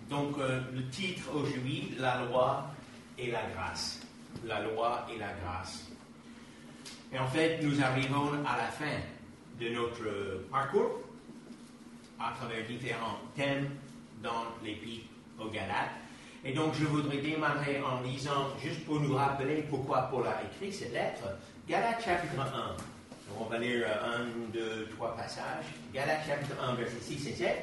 Donc, le titre aujourd'hui, la loi et la grâce. La loi et la grâce. Et en fait, nous arrivons à la fin de notre parcours à travers différents thèmes dans l'Épître aux Galates. Et donc, je voudrais démarrer en lisant, juste pour nous rappeler pourquoi Paul a écrit cette lettre, Galates chapitre 1. Donc, on va lire 1, 2, 3 passages. Galates chapitre 1, verset 6 et 7.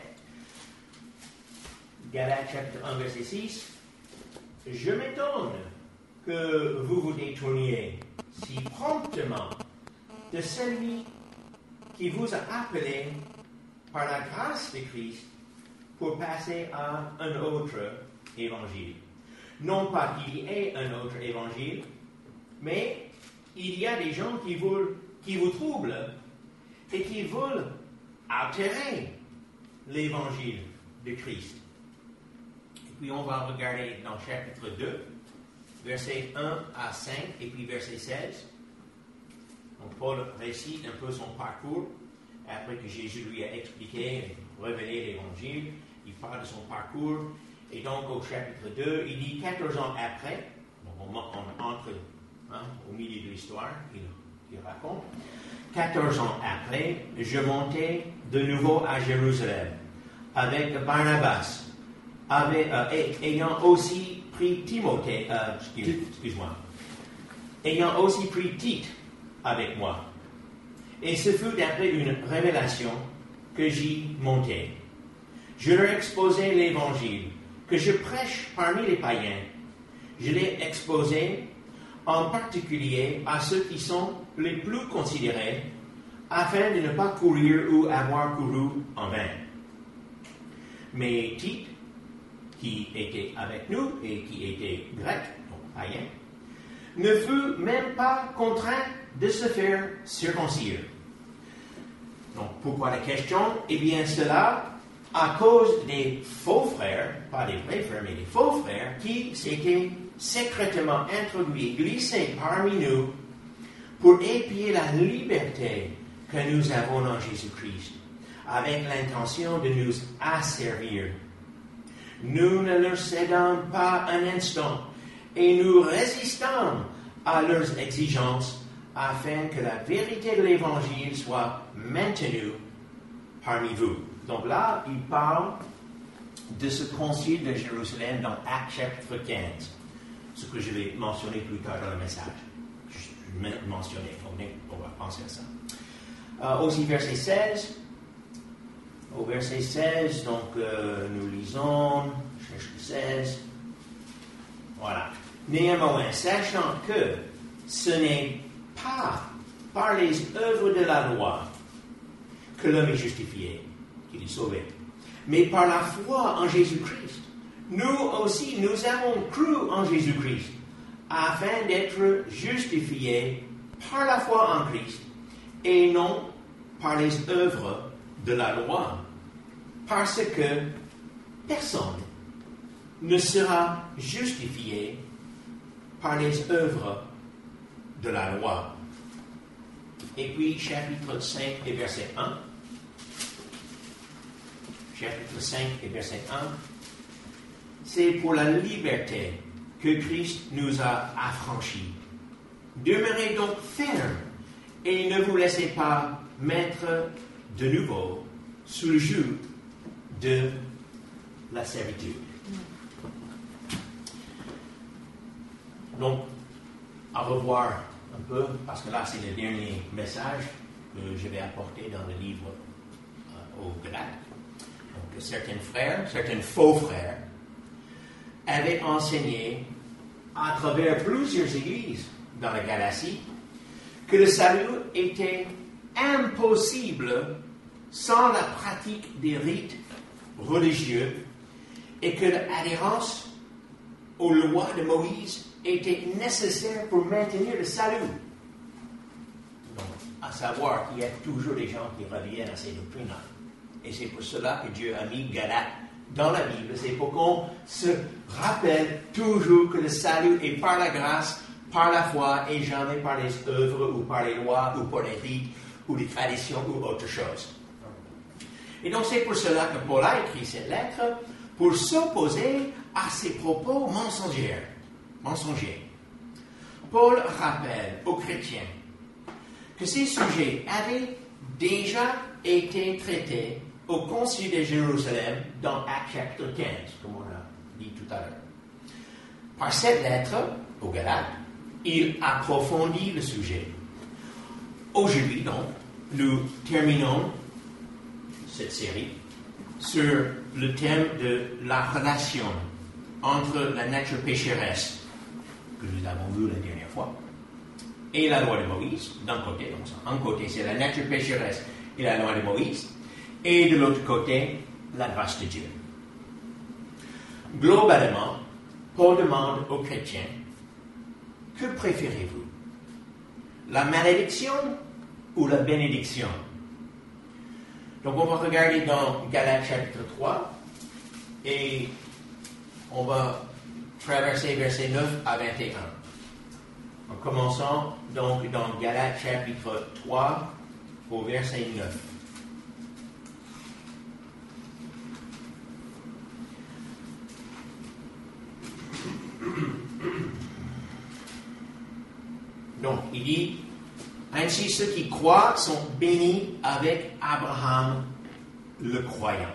Galates chapitre 1, verset 6. Je m'étonne que vous vous détourniez si promptement de celui qui vous a appelé par la grâce de Christ pour passer à un autre évangile. Non pas qu'il y ait un autre évangile, mais il y a des gens qui vous troublent et qui veulent altérer l'évangile de Christ. Et puis on va regarder dans chapitre 2, versets 1 à 5 et puis verset 16. Donc Paul récite un peu son parcours après que Jésus lui a expliqué, révélé l'évangile. Il parle de son parcours. Et donc au chapitre 2, il dit 14 ans après, donc on entre au milieu de l'histoire qu'il raconte. 14 ans après, je montais de nouveau à Jérusalem avec Barnabas, ayant aussi pris Timothée, ayant aussi pris Tite avec moi. Et ce fut d'après une révélation que j'y montais. Je leur exposai l'évangile que je prêche parmi les païens. Je l'ai exposé en particulier à ceux qui sont les plus considérés, afin de ne pas courir ou avoir couru en vain. Mais Tite, qui était avec nous et qui était grec, donc païen, ne fut même pas contraint de se faire circoncire. Donc, pourquoi la question? Eh bien, cela à cause des faux frères, pas des vrais frères, mais des faux frères, qui s'étaient secrètement introduits, glissés parmi nous, pour épier la liberté que nous avons en Jésus-Christ, avec l'intention de nous asservir. Nous ne leur cédons pas un instant, et nous résistons à leurs exigences, afin que la vérité de l'Évangile soit maintenue parmi vous. Donc là, il parle de ce concile de Jérusalem dans Actes chapitre 15, ce que je vais mentionner plus tard dans le message. Je vais mentionner, on va penser à ça. Aussi verset 16. Au verset 16, donc nous lisons, je cherche le 16. Voilà. Néanmoins, sachant que ce n'est pas par les œuvres de la loi que l'homme est justifié, qu'il est sauvé, mais par la foi en Jésus-Christ. Nous aussi, nous avons cru en Jésus-Christ, afin d'être justifiés par la foi en Christ, et non par les œuvres de la loi, parce que personne ne sera justifié par les œuvres de la loi. Et puis, chapitre 5 et verset 1. Chapitre 5 et verset 1. C'est pour la liberté que Christ nous a affranchis. Demeurez donc fermes et ne vous laissez pas mettre de nouveau sous le joug de la servitude. Donc, à revoir un peu, parce que là, c'est le dernier message que je vais apporter dans le livre aux Galates. Donc, certains frères, certains faux frères, avaient enseigné à travers plusieurs églises dans la Galatie que le salut était impossible sans la pratique des rites religieux et que l'adhérence aux lois de Moïse était nécessaire pour maintenir le salut. Donc, à savoir qu'il y a toujours des gens qui reviennent à ces doctrines-là. Et c'est pour cela que Dieu a mis Galates dans la Bible. C'est pour qu'on se rappelle toujours que le salut est par la grâce, par la foi, et jamais par les œuvres, ou par les lois, ou par les rites, ou les traditions, ou autre chose. Et donc c'est pour cela que Paul a écrit cette lettre, pour s'opposer à ses propos mensongers. Paul rappelle aux chrétiens que ces sujets avaient déjà été traités au Concile de Jérusalem dans Actes chapitre 15, comme on a dit tout à l'heure. Par cette lettre aux Galates, il approfondit le sujet. Aujourd'hui, donc, nous terminons cette série sur le thème de la relation entre la nature pécheresse que nous avons vu la dernière fois et la loi de Moïse, d'un côté. Donc, un côté, c'est la nature pécheresse et la loi de Moïse, et de l'autre côté, la grâce de Dieu. Globalement, Paul demande aux chrétiens, que préférez-vous? La malédiction ou la bénédiction? Donc, on va regarder dans Galates chapitre 3 et on va traverser versets 9 à 21. En commençant donc dans Galates chapitre 3 au verset 9. Donc, il dit, ainsi ceux qui croient sont bénis avec Abraham le croyant.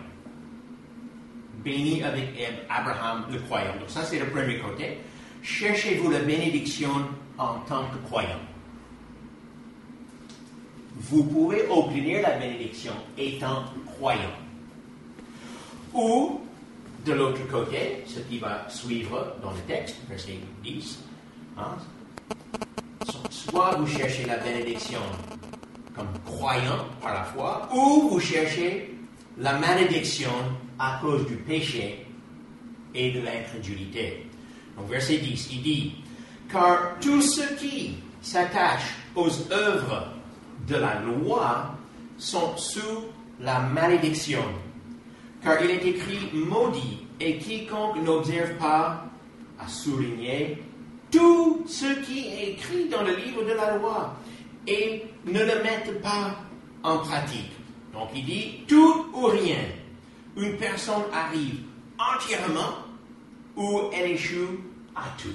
Bénis avec Abraham le croyant. Donc ça, c'est le premier côté. Cherchez-vous la bénédiction en tant que croyant. Vous pouvez obtenir la bénédiction étant croyant. Ou, de l'autre côté, ce qui va suivre dans le texte, verset 10, soit vous cherchez la bénédiction comme croyant par la foi, ou vous cherchez la malédiction à cause du péché et de l'incrédulité. Donc verset 10, il dit, car tous ceux qui s'attachent aux œuvres de la loi sont sous la malédiction. Car il est écrit maudit, et quiconque n'observe pas, à souligner, tout ce qui est écrit dans le livre de la loi, et ne le mettent pas en pratique. Donc il dit tout ou rien. Une personne arrive entièrement ou elle échoue à tout.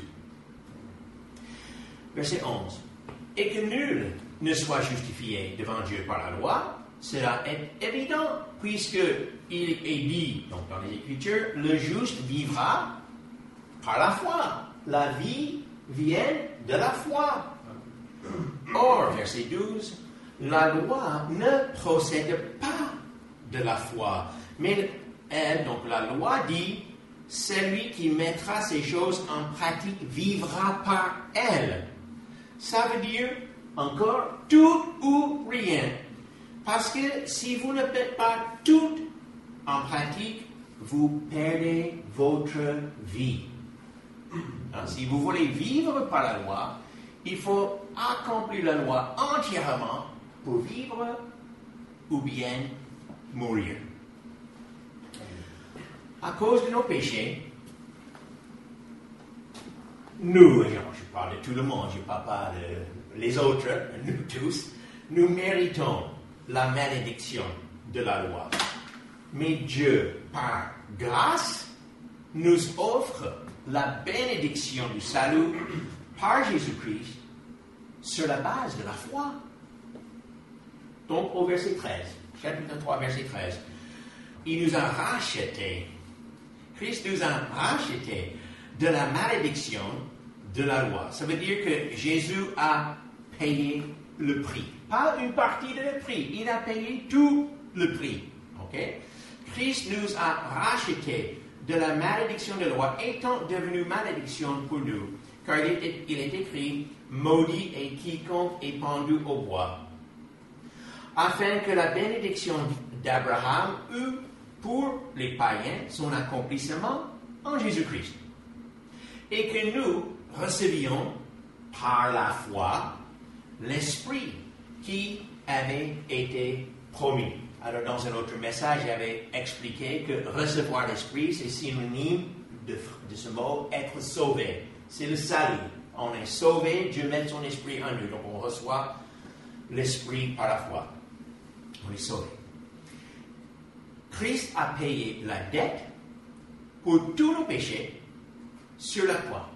Verset 11. Et que nul ne soit justifié devant Dieu par la loi, cela est évident, puisque il est dit, donc dans les Écritures, le juste vivra par la foi. La vie vient de la foi. Or, verset 12, la loi ne procède pas de la foi, mais elle, donc la loi dit, celui qui mettra ces choses en pratique vivra par elle. Ça veut dire encore tout ou rien. Parce que si vous ne faites pas tout en pratique, vous perdez votre vie. Si vous voulez vivre par la loi, il faut accomplir la loi entièrement pour vivre ou bien mourir. À cause de nos péchés, nous, je parle de tout le monde, je ne parle pas des autres, nous tous, nous méritons la malédiction de la loi. Mais Dieu, par grâce, nous offre la bénédiction du salut par Jésus-Christ sur la base de la foi. Donc au verset 13, chapitre 3, verset 13, il nous a rachetés. Christ nous a rachetés de la malédiction de la loi. Ça veut dire que Jésus a payé le prix. Pas une partie de le prix, il a payé tout le prix. Okay? Christ nous a rachetés de la malédiction de la loi, étant devenu malédiction pour nous. Car il est écrit, maudit est quiconque est pendu au bois. Afin que la bénédiction d'Abraham eût pour les païens son accomplissement en Jésus-Christ. Et que nous recevions par la foi l'Esprit qui avait été promis. Alors dans un autre message, j'avais expliqué que recevoir l'Esprit, c'est synonyme de ce mot être sauvé. C'est le salut. On est sauvé, Dieu met son Esprit en nous. Donc on reçoit l'Esprit par la foi. On est sauvé. Christ a payé la dette pour tous nos péchés sur la croix.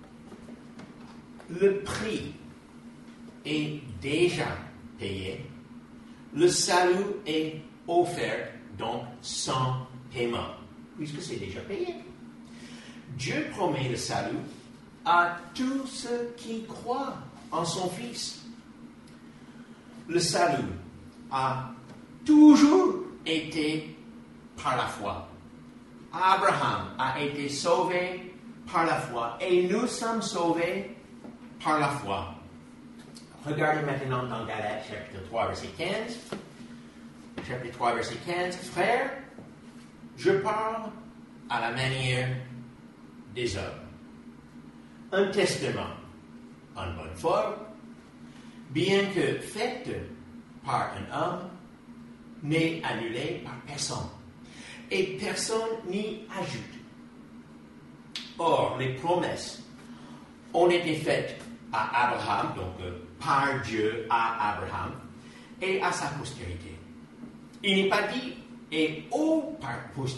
Le prix est déjà payé. Le salut est offert, donc sans paiement, puisque c'est déjà payé. Dieu promet le salut à tous ceux qui croient en son Fils. Le salut a toujours été par la foi. Abraham a été sauvé par la foi et nous sommes sauvés par la foi. Regardez maintenant dans Galates chapitre 3, verset 15. Chapitre 3, verset 15. Frères, je parle à la manière des hommes. Un testament en bonne forme, bien que fait par un homme, n'est annulé par personne, et personne n'y ajoute. Or, les promesses ont été faites à Abraham, donc par Dieu à Abraham, et à sa postérité. Il n'est pas dit « et aux postérités »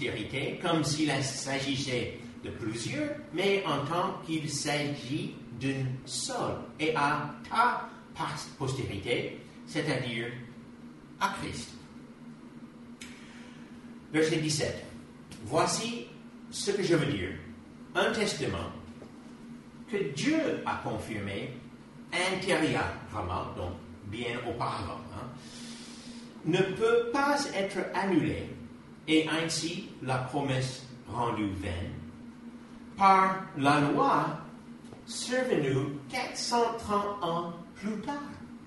comme s'il s'agissait de plusieurs, mais en tant qu'il s'agit d'une seule, et à ta postérité, c'est-à-dire à Christ. Verset 17. Voici ce que je veux dire. Un testament que Dieu a confirmé intérieurement, donc bien auparavant, ne peut pas être annulé et ainsi la promesse rendue vaine par la loi survenue 430 ans plus tard.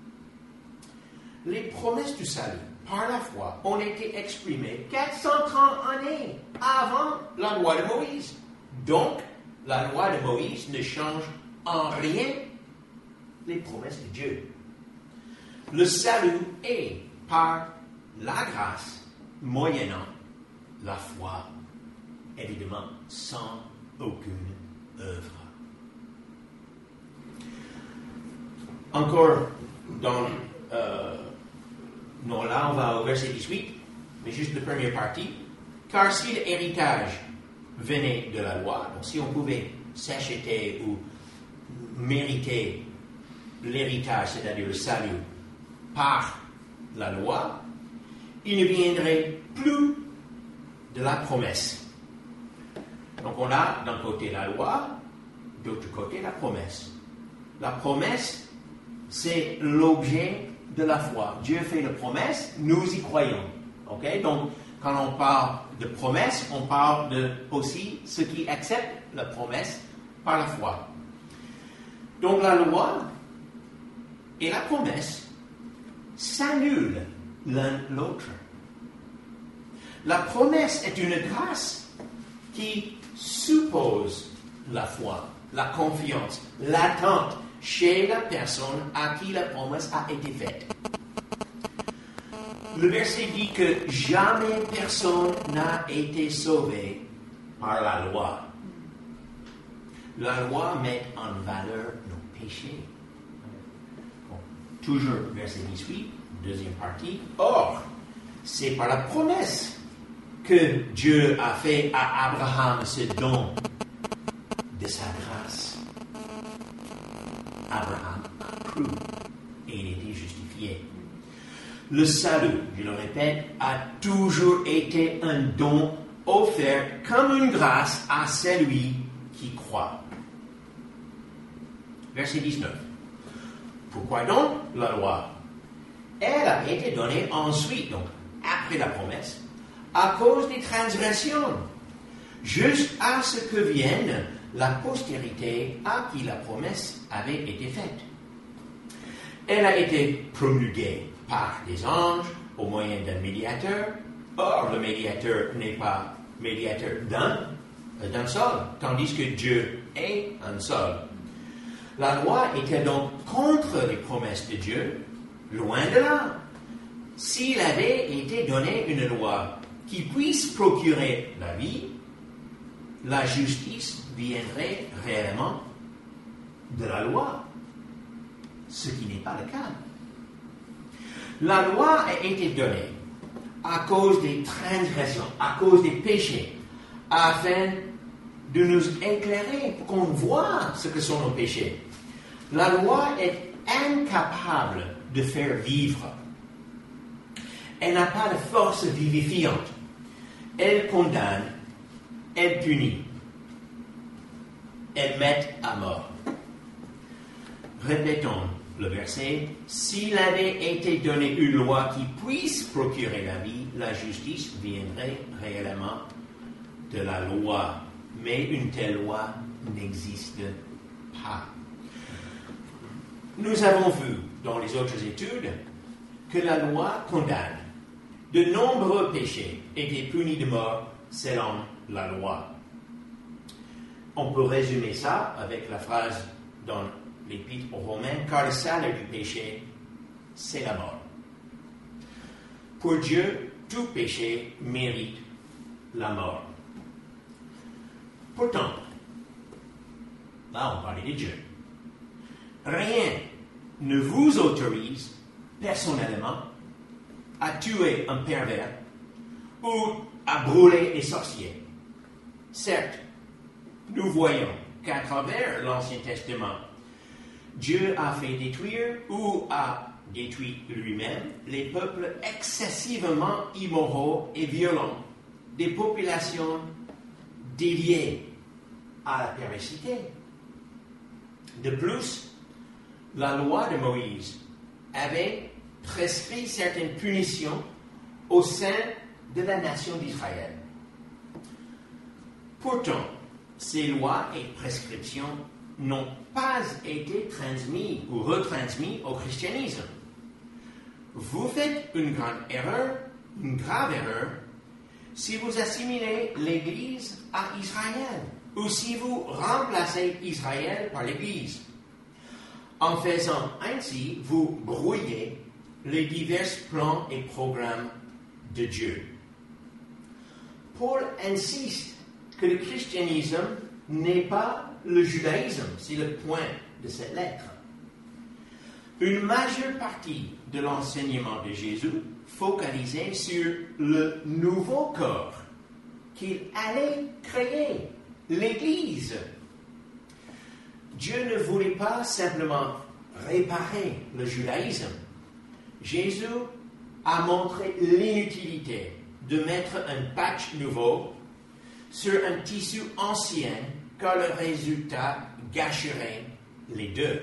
Les promesses du salut par la foi ont été exprimées 430 années avant la loi de Moïse. Donc, la loi de Moïse ne change en rien les promesses de Dieu. Le salut est par la grâce, moyennant la foi, évidemment sans aucune œuvre. Encore dans... non, là on va au verset 18, mais juste la première partie. Car si l'héritage venait de la loi, donc si on pouvait s'acheter ou mériter l'héritage, c'est-à-dire le salut, par la loi, il ne viendrait plus de la promesse. Donc on a d'un côté la loi, de l'autre côté la promesse. La promesse, c'est l'objet de la foi. Dieu fait une promesse, nous y croyons. Okay? Donc, quand on parle de promesse, on parle de aussi ceux qui acceptent la promesse par la foi. Donc, la loi et la promesse s'annulent l'un l'autre. La promesse est une grâce qui suppose la foi, la confiance, l'attente chez la personne à qui la promesse a été faite. Le verset dit que jamais personne n'a été sauvé par la loi. La loi met en valeur nos péchés. Bon, toujours verset 18, deuxième partie. Or, c'est par la promesse que Dieu a fait à Abraham ce don de sa grâce. Abraham a cru et il était justifié. Le salut, je le répète, a toujours été un don offert comme une grâce à celui qui croit. Verset 19. Pourquoi donc la loi? Elle a été donnée ensuite, donc après la promesse, à cause des transgressions, jusqu'à ce que vienne la postérité à qui la promesse avait été faite. Elle a été promulguée par des anges au moyen d'un médiateur. Or, le médiateur n'est pas médiateur d'un seul, tandis que Dieu est un seul. La loi était donc contre les promesses de Dieu, loin de là. S'il avait été donné une loi qui puisse procurer la vie, la justice viendrait réellement de la loi, ce qui n'est pas le cas. La loi a été donnée à cause des transgressions, à cause des péchés, afin de nous éclairer pour qu'on voit ce que sont nos péchés. La loi est incapable de faire vivre. Elle n'a pas de force vivifiante. Elle condamne, elle punit, elle met à mort. Répétons le verset. S'il avait été donné une loi qui puisse procurer la vie, la justice viendrait réellement de la loi. Mais une telle loi n'existe pas. Nous avons vu dans les autres études que la loi condamne. De nombreux péchés étaient punis de mort selon la loi. On peut résumer ça avec la phrase dans l'Épître aux Romains, car le salaire du péché, c'est la mort. Pour Dieu, tout péché mérite la mort. Pourtant, là on parlait de Dieu. Rien ne vous autorise personnellement à tuer un pervers ou à brûler les sorciers. Certes, nous voyons qu'à travers l'Ancien Testament, Dieu a fait détruire ou a détruit lui-même les peuples excessivement immoraux et violents, des populations dédiées à la perversité. De plus, la loi de Moïse avait prescrit certaines punitions au sein de la nation d'Israël. Pourtant, ces lois et prescriptions n'ont pas été transmises ou retransmises au christianisme. Vous faites une grave erreur, si vous assimilez l'Église à Israël ou si vous remplacez Israël par l'Église. En faisant ainsi, vous brouillez les divers plans et programmes de Dieu. Paul insiste que le christianisme n'est pas le judaïsme, c'est le point de cette lettre. Une majeure partie de l'enseignement de Jésus focalisait sur le nouveau corps qu'il allait créer, l'Église. Dieu ne voulait pas simplement réparer le judaïsme. Jésus a montré l'inutilité de mettre un patch nouveau sur un tissu ancien, car le résultat gâcherait les deux.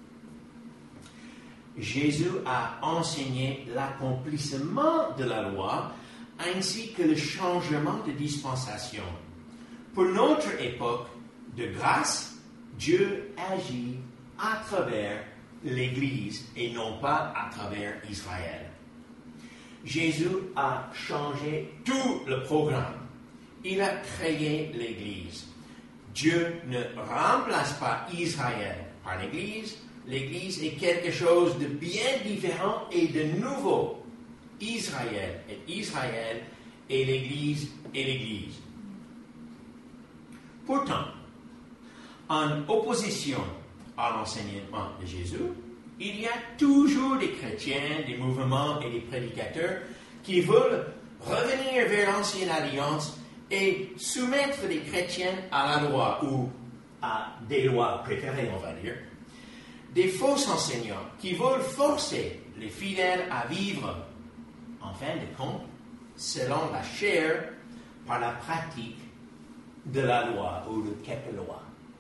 Jésus a enseigné l'accomplissement de la loi ainsi que le changement de dispensation. Pour notre époque de grâce, Dieu agit à travers l'Église et non pas à travers Israël. Jésus a changé tout le programme. Il a créé l'Église. Dieu ne remplace pas Israël par l'Église. L'Église est quelque chose de bien différent et de nouveau. Israël est Israël et l'Église est l'Église. Pourtant, en opposition à l'enseignement de Jésus, il y a toujours des chrétiens, des mouvements et des prédicateurs qui veulent revenir vers l'ancienne alliance et soumettre les chrétiens à la loi ou à des lois préférées, on va dire. Des faux enseignants qui veulent forcer les fidèles à vivre, en fin de compte, selon la chair, par la pratique de la loi ou de quelques lois.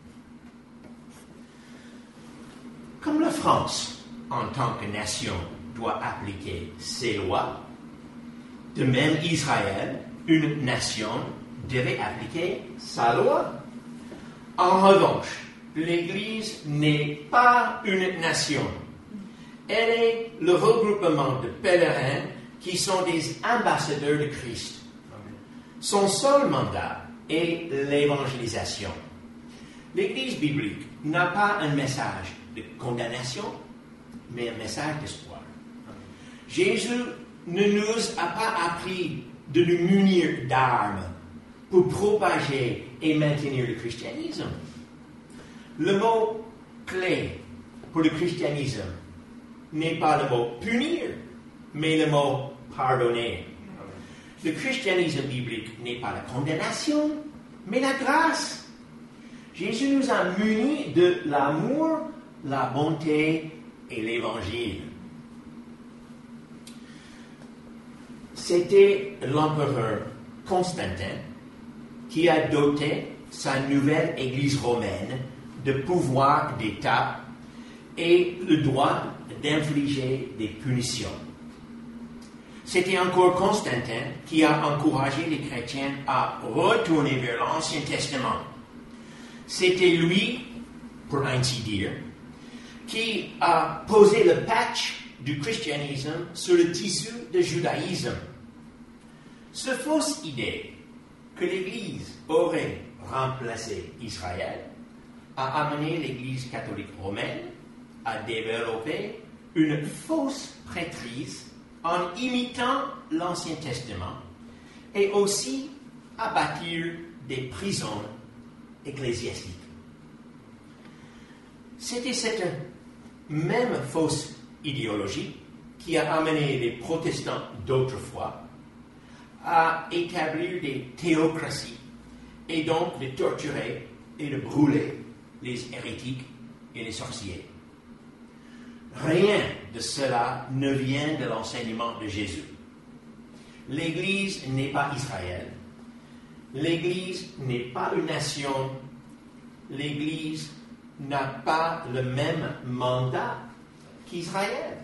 Comme la France, en tant que nation, doit appliquer ses lois, de même Israël, une nation, devait appliquer sa loi. En revanche, l'Église n'est pas une nation. Elle est le regroupement de pèlerins qui sont des ambassadeurs de Christ. Son seul mandat est l'évangélisation. L'Église biblique n'a pas un message de condamnation, mais un message d'espoir. Jésus ne nous a pas appris de nous munir d'armes pour propager et maintenir le christianisme. Le mot clé pour le christianisme n'est pas le mot punir, mais le mot pardonner. Le christianisme biblique n'est pas la condamnation, mais la grâce. Jésus nous a munis de l'amour, la bonté et l'Évangile. C'était l'empereur Constantin qui a doté sa nouvelle Église romaine de pouvoir d'État et le droit d'infliger des punitions. C'était encore Constantin qui a encouragé les chrétiens à retourner vers l'Ancien Testament. C'était lui, pour ainsi dire, qui a posé le patch du christianisme sur le tissu du judaïsme. Cette fausse idée que l'Église aurait remplacé Israël a amené l'Église catholique romaine à développer une fausse prêtrise en imitant l'Ancien Testament et aussi à bâtir des prisons ecclésiastiques. C'était cette même fausse idéologie qui a amené les protestants d'autrefois à établir des théocraties et donc de torturer et de brûler les hérétiques et les sorciers. Rien de cela ne vient de l'enseignement de Jésus. L'Église n'est pas Israël. L'Église n'est pas une nation. L'Église n'a pas le même mandat qu'Israël.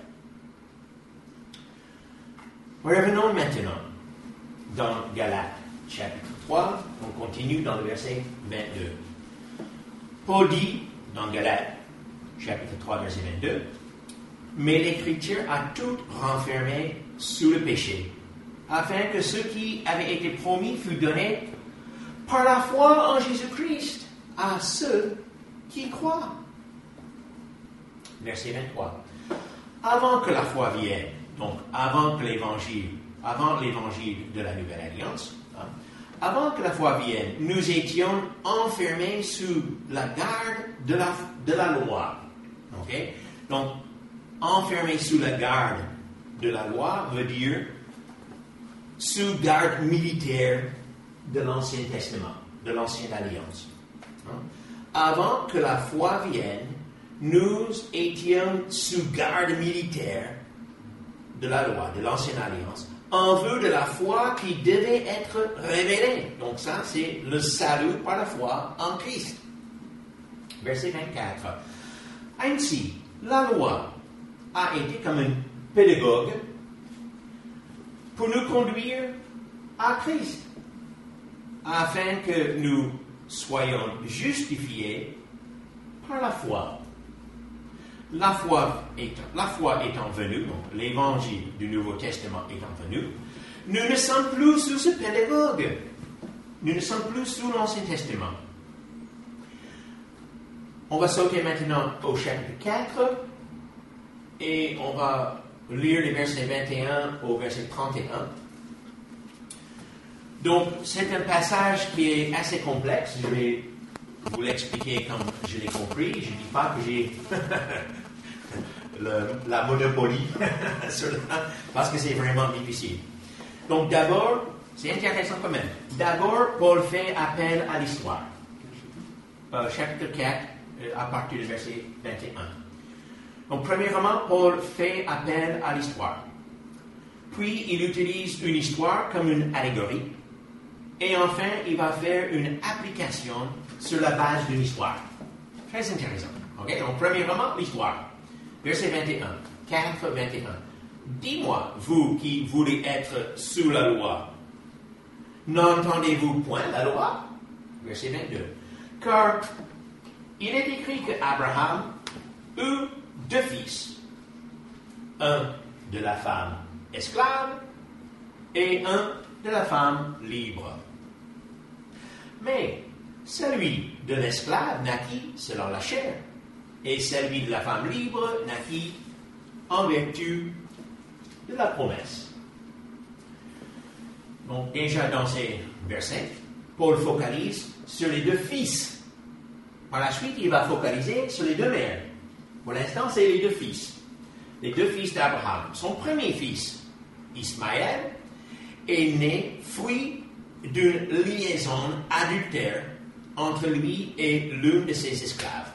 Revenons maintenant dans Galates, chapitre 3. On continue dans le verset 22. Paul dit dans Galates, chapitre 3, verset 22, « Mais l'Écriture a tout renfermé sous le péché, afin que ce qui avait été promis fût donné par la foi en Jésus-Christ à ceux qui croient. » Verset 23. « Avant que la foi vienne, donc avant l'évangile de la Nouvelle Alliance, avant que la foi vienne, nous étions enfermés sous la garde de la loi. » Okay? Donc, enfermés sous la garde de la loi veut dire sous garde militaire de l'Ancien Testament, de l'Ancienne Alliance. Avant que la foi vienne, nous étions sous garde militaire de la loi, de l'Ancienne Alliance, en vue de la foi qui devait être révélée. Donc ça, c'est le salut par la foi en Christ. Verset 24. Ainsi, la loi a été comme un pédagogue pour nous conduire à Christ, afin que nous soyons justifiés par la foi. La foi étant venue, donc l'évangile du Nouveau Testament étant venu, nous ne sommes plus sous ce pédagogue. Nous ne sommes plus sous l'Ancien Testament. On va sauter maintenant au chapitre 4 et on va lire les versets 21 au verset 31. Donc, c'est un passage qui est assez complexe. Je vais vous l'expliquer comme je l'ai compris. Je ne dis pas que j'ai la monopolie sur ça, parce que c'est vraiment difficile. Donc, d'abord, c'est intéressant quand même. D'abord, Paul fait appel à l'histoire. Chapitre 4, à partir du verset 21. Donc, premièrement, Paul fait appel à l'histoire. Puis, il utilise une histoire comme une allégorie. Et enfin, il va faire une application sur la base d'une histoire. Très intéressant. Okay? Donc, premièrement, l'histoire. Verset 21. 4, 21. Dis-moi, vous qui voulez être sous la loi, n'entendez-vous point la loi? Verset 22. Car il est écrit qu'Abraham eut 2 fils, un de la femme esclave et un de la femme libre. Mais celui de l'esclave naquit selon la chair, et celui de la femme libre naquit en vertu de la promesse. Donc déjà dans ces versets, Paul focalise sur les 2 fils. Par la suite, il va focaliser sur les 2 mères. Pour l'instant, c'est les 2 fils. Les 2 fils d'Abraham. Son premier fils, Ismaël, est né fruit d'une liaison adultère entre lui et l'une de ses esclaves.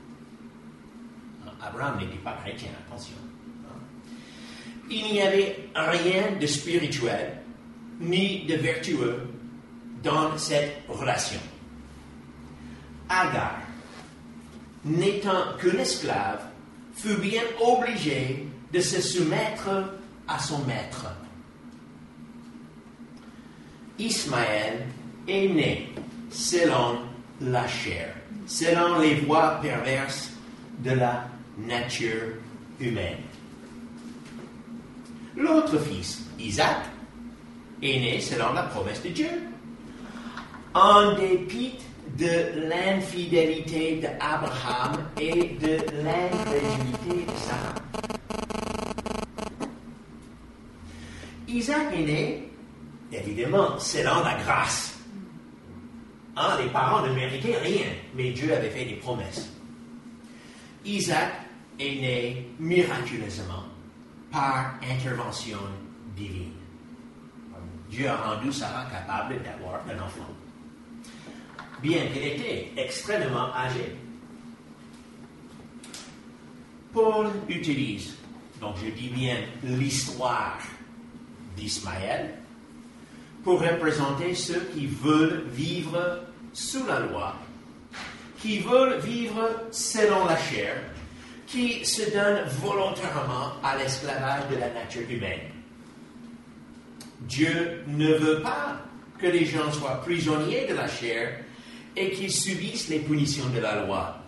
Abraham n'était pas chrétien, attention. Il n'y avait rien de spirituel ni de vertueux dans cette relation. Agar, n'étant qu'une esclave, fut bien obligée de se soumettre à son maître. Ismaël est né selon la chair, selon les voies perverses de la nature humaine. L'autre fils, Isaac, est né selon la promesse de Dieu. En dépit de l'infidélité d'Abraham et de l'incrédulité de Sarah. Isaac est né, évidemment, selon la grâce. Les parents ne méritaient rien, mais Dieu avait fait des promesses. Isaac est né miraculeusement par intervention divine. Dieu a rendu Sarah capable d'avoir un enfant, bien qu'elle était extrêmement âgée. Paul utilise, donc je dis bien l'histoire d'Ismaël, pour représenter ceux qui veulent vivre sous la loi, qui veulent vivre selon la chair, qui se donnent volontairement à l'esclavage de la nature humaine. Dieu ne veut pas que les gens soient prisonniers de la chair et qu'ils subissent les punitions de la loi.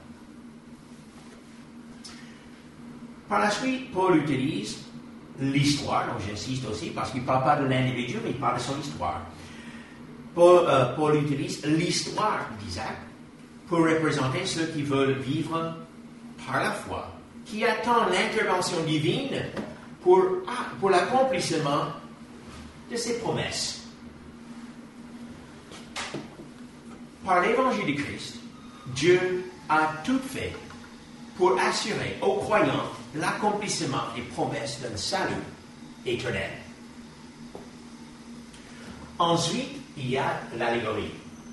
Par la suite, Paul utilise l'histoire, donc j'insiste aussi, parce qu'il ne parle pas de l'individu, mais il parle de son histoire. Paul utilise l'histoire d'Isaac pour représenter ceux qui veulent vivre par la foi, qui attendent l'intervention divine pour l'accomplissement de ses promesses. Par l'évangile de Christ, Dieu a tout fait pour assurer aux croyants l'accomplissement des promesses d'un salut éternel. Ensuite, il y a l'allégorie.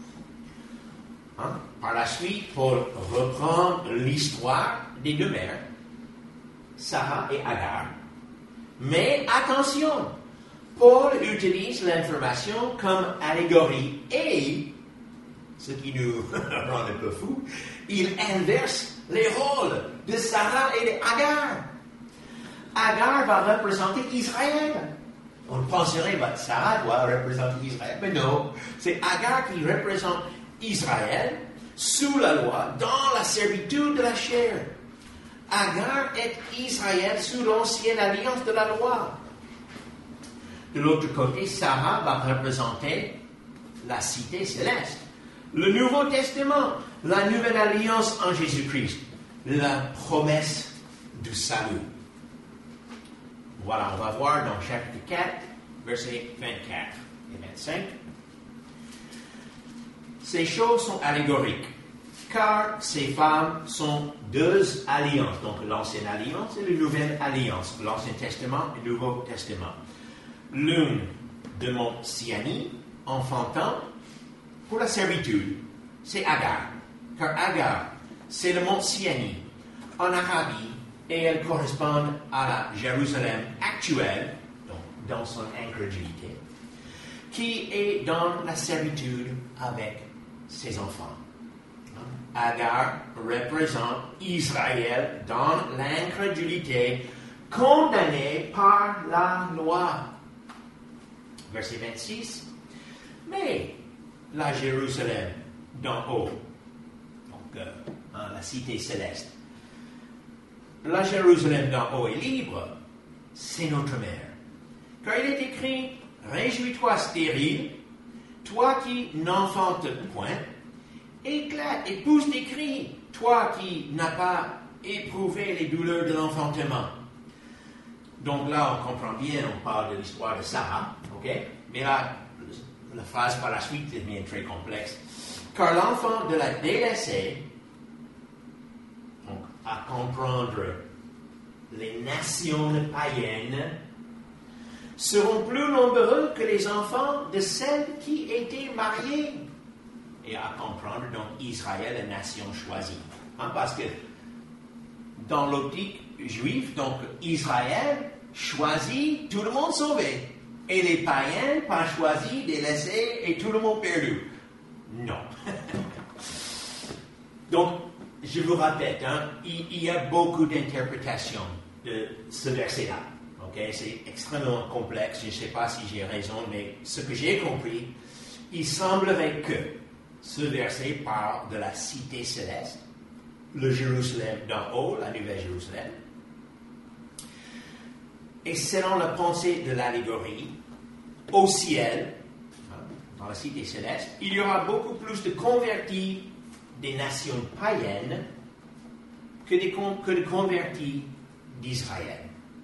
Par la suite, Paul reprend l'histoire des deux mères, Sarah et Agar. Mais attention, Paul utilise l'information comme allégorie et, ce qui nous rend un peu fous, il inverse les rôles de Sarah et d'Agar. Agar va représenter Israël. On penserait que Sarah doit représenter Israël, mais non, c'est Agar qui représente Israël sous la loi, dans la servitude de la chair. Agar est Israël sous l'ancienne alliance de la loi. De l'autre côté, Sarah va représenter la cité céleste, le Nouveau Testament, la nouvelle alliance en Jésus-Christ, la promesse du salut. Voilà, on va voir dans chapitre 4, versets 24 et 25. Ces choses sont allégoriques, car ces femmes sont deux alliances, donc l'ancienne alliance et la nouvelle alliance, l'Ancien Testament et le Nouveau Testament. L'une de Mont Siani, enfantant pour la servitude, c'est Agar, car Agar, c'est le Mont Siani en Arabie, et elle correspond à la Jérusalem actuelle, donc dans son incrédulité, qui est dans la servitude avec ses enfants. Agar représente Israël dans l'incrédulité, condamné par la loi. Verset 26. Mais la Jérusalem d'en haut, donc la cité céleste, la Jérusalem d'en haut est libre, c'est notre mère. Car il est écrit, réjouis-toi stérile, toi qui n'enfantes point, éclate et pousse des cris, toi qui n'as pas éprouvé les douleurs de l'enfantement. Donc là, on comprend bien, on parle de l'histoire de Sarah, ok? Mais là, la phrase par la suite devient très complexe. Car l'enfant de la délaissée, donc à comprendre les nations païennes, seront plus nombreux que les enfants de celles qui étaient mariées. Et à comprendre, donc, Israël, la nation choisie. Parce que dans l'optique juive, donc, Israël choisit tout le monde sauvé. Et les païens pas choisi de laisser et tout le monde perdu. Non. Donc, je vous répète, il y a beaucoup d'interprétations de ce verset-là. Okay? C'est extrêmement complexe. Je ne sais pas si j'ai raison, mais ce que j'ai compris, il semblerait que ce verset parle de la cité céleste, le Jérusalem d'en haut, la Nouvelle Jérusalem. Et selon la pensée de l'allégorie, au ciel, dans la cité céleste, il y aura beaucoup plus de convertis des nations païennes que de convertis d'Israël.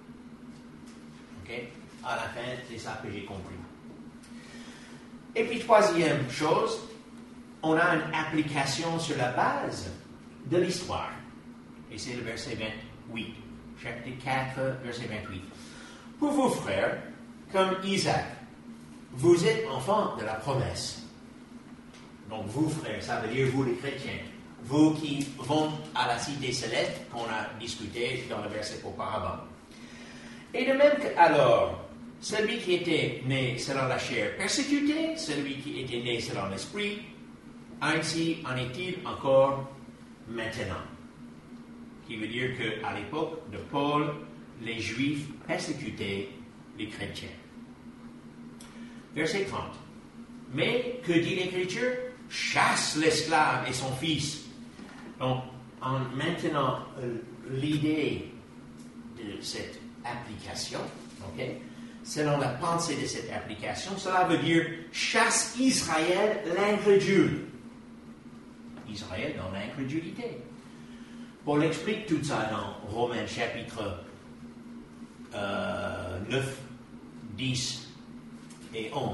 Okay? À la fin, c'est ça que j'ai compris. Et puis, troisième chose, on a une application sur la base de l'histoire. Et c'est le verset 28. Chapitre 4, verset 28. Pour vous, frères, comme Isaac, vous êtes enfants de la promesse. Donc, vous, frères, ça veut dire vous, les chrétiens. Vous qui vont à la cité céleste, qu'on a discuté dans le verset auparavant. Et de même qu'alors, celui qui était né selon la chair persécuté, celui qui était né selon l'esprit, ainsi en est-il encore maintenant. Qui veut dire qu'à l'époque de Paul, les Juifs persécutaient les chrétiens. Verset 30. Mais que dit l'Écriture? Chasse l'esclave et son fils. Donc, en maintenant l'idée de cette application, okay, selon la pensée de cette application, cela veut dire chasse Israël l'incrédule. Israël dans l'incrédulité. Paul explique tout ça dans Romains chapitre 9, 10 et 11.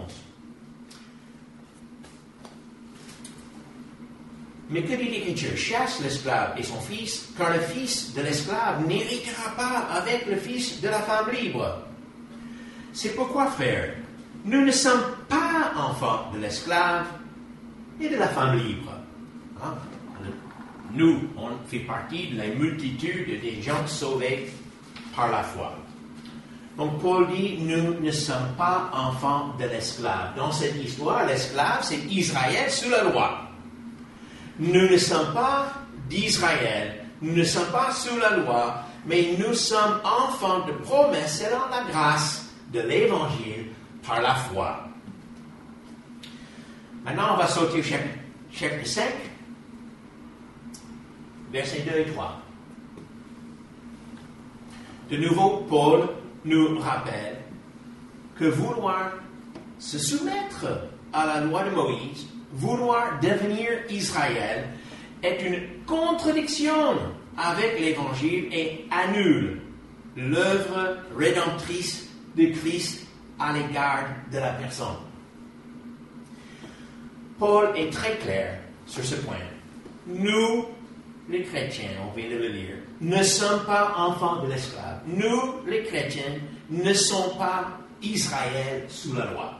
Mais que dit l'Écriture? Chasse l'esclave et son fils, car le fils de l'esclave n'héritera pas avec le fils de la femme libre. C'est pourquoi, frères, nous ne sommes pas enfants de l'esclave et de la femme libre. Hein? Nous, on fait partie de la multitude des gens sauvés par la foi. Donc Paul dit, nous ne sommes pas enfants de l'esclave. Dans cette histoire, l'esclave, c'est Israël sous la loi. Nous ne sommes pas d'Israël, nous ne sommes pas sous la loi, mais nous sommes enfants de promesse selon la grâce de l'Évangile par la foi. Maintenant, on va sauter au chapitre 5, versets 2 et 3. De nouveau, Paul nous rappelle que vouloir se soumettre à la loi de Moïse, vouloir devenir Israël, est une contradiction avec l'Évangile et annule l'œuvre rédemptrice de Christ à l'égard de la personne. Paul est très clair sur ce point. Nous, les chrétiens, on vient de le lire, ne sommes pas enfants de l'esclave. Nous, les chrétiens, ne sommes pas Israël sous la loi.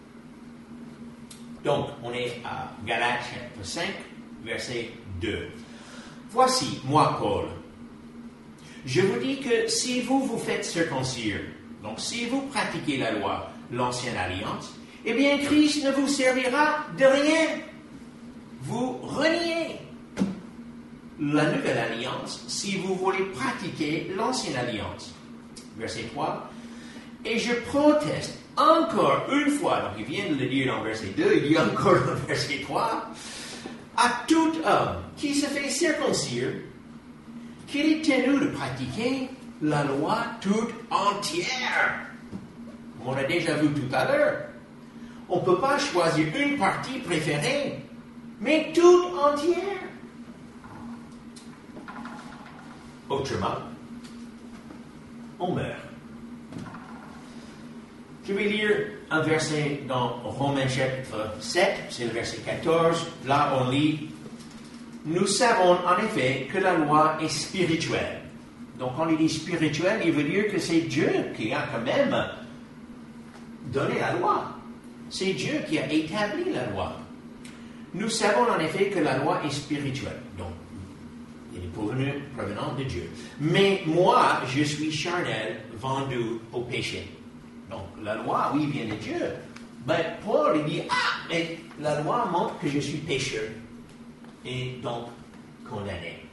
Donc, on est à Galates chapitre 5, verset 2. Voici, moi, Paul, je vous dis que si vous vous faites circoncire, donc si vous pratiquez la loi, l'ancienne alliance, eh bien, Christ ne vous servira de rien. Vous reniez la nouvelle alliance si vous voulez pratiquer l'ancienne alliance. Verset 3. Et je proteste encore une fois, donc il vient de le dire dans verset 2, il dit encore dans verset 3, à tout homme qui se fait circoncire, qu'il est tenu de pratiquer la loi toute entière. On l'a déjà vu tout à l'heure. On ne peut pas choisir une partie préférée, mais toute entière. Autrement, on meurt. Je vais lire un verset dans Romains chapitre 7, c'est le verset 14. Là, on lit « Nous savons en effet que la loi est spirituelle. » Donc, quand il dit spirituelle, il veut dire que c'est Dieu qui a quand même donné la loi. C'est Dieu qui a établi la loi. Nous savons en effet que la loi est spirituelle, donc elle est provenant de Dieu. Mais moi, je suis charnel, vendu au péché. Donc la loi, oui, vient de Dieu. Mais Paul il dit, mais la loi montre que je suis pécheur et donc condamné.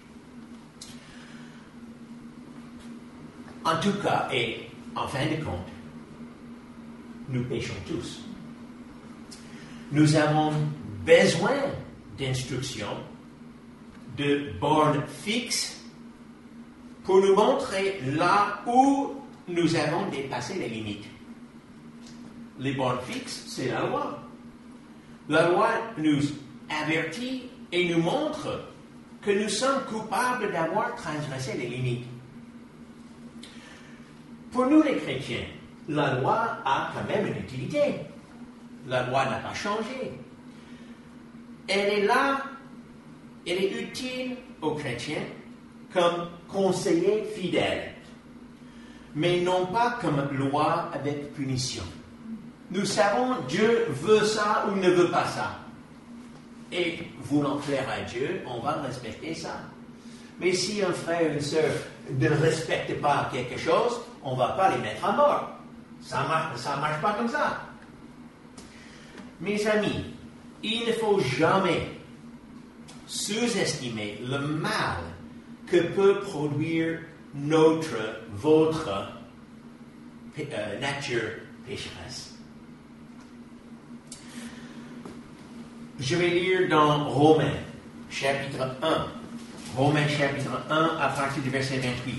En tout cas, et en fin de compte, nous péchons tous. Nous avons besoin d'instructions, de bornes fixes pour nous montrer là où nous avons dépassé les limites. Les bornes fixes, c'est la loi. La loi nous avertit et nous montre que nous sommes coupables d'avoir transgressé les limites. Pour nous les chrétiens, la loi a quand même une utilité. La loi n'a pas changé. Elle est là, elle est utile aux chrétiens comme conseiller fidèle, mais non pas comme loi avec punition. Nous savons Dieu veut ça ou ne veut pas ça. Et voulant plaire à Dieu, on va respecter ça. Mais si un frère ou une sœur ne respecte pas quelque chose, on ne va pas les mettre à mort. Ça marche pas comme ça. Mes amis, il ne faut jamais sous-estimer le mal que peut produire votre nature pécheresse. Je vais lire dans Romains, chapitre 1. Romains, chapitre 1, à partir du verset 28.